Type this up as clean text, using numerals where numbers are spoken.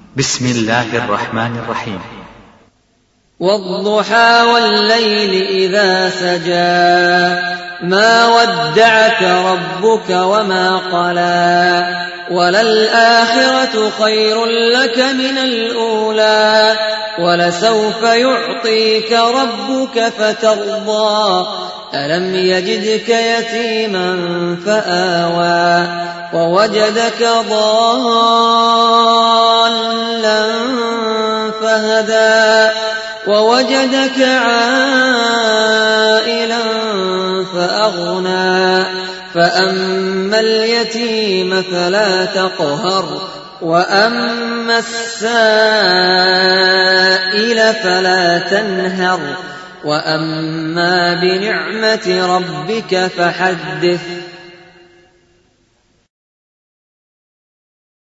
بسم الله الرحمن الرحيم. والضحى والليل إذا سجى ما ودعك ربك وما قلى وللآخرة خير لك من الأولى ولسوف يعطيك ربك فترضى ألم يجدك يتيما فآوى ووجدك ضالا فهدى ووجدك عائلا فأغنى فأما اليتيم فلا تقهر وأما السائل فلا تنهر وأما بنعمة ربك فحدث